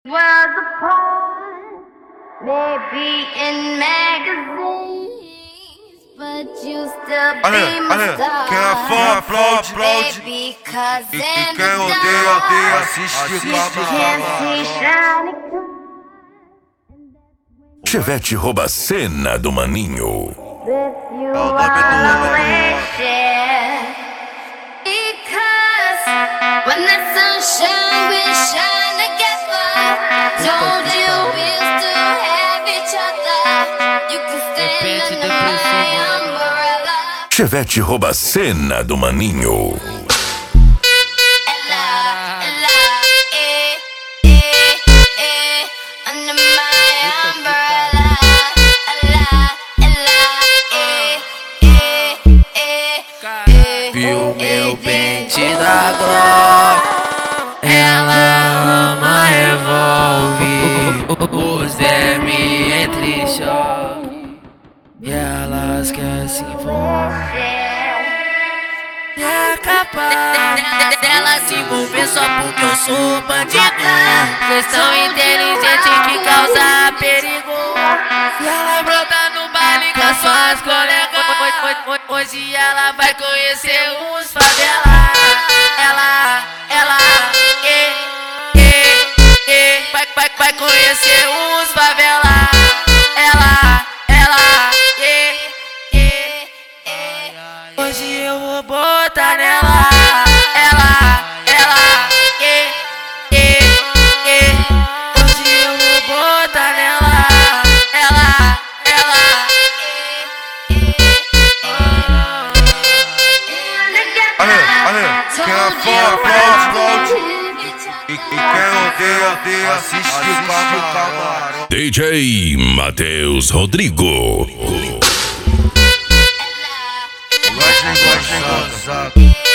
Was a part, maybe in magazines, but you still be my star. Quem é fã aplaude, Baby, cause e in quem the odeia, dark, assiste you can't see shining through. Chevette rouba a cena do maninho. With you Oh, I'll baby, do it. always share. Because when the sunshine we shine together, told you we'll still have each other. You can stand under my umbrella. Chevette rouba a cena do maninho. Ella, Ella, under my umbrella. Ella, Ella, Viu meu pente da Glock, ela ama revólver. Os DM entre choque e elas querem se envolver. É capaz dela se envolver só porque eu sou bandido. Vocês são inteligentes que causa perigo. E ela brota no baile com as suas colegas. Hoje ela vai conhecer uns favela. Vai conhecer uns favela. Hoje eu vou botar nela. Hoje eu vou botar nela. Quem é fã aplaude, e quem odeia, assiste o camarão. DJ Matheus Rodrigo. Gosta,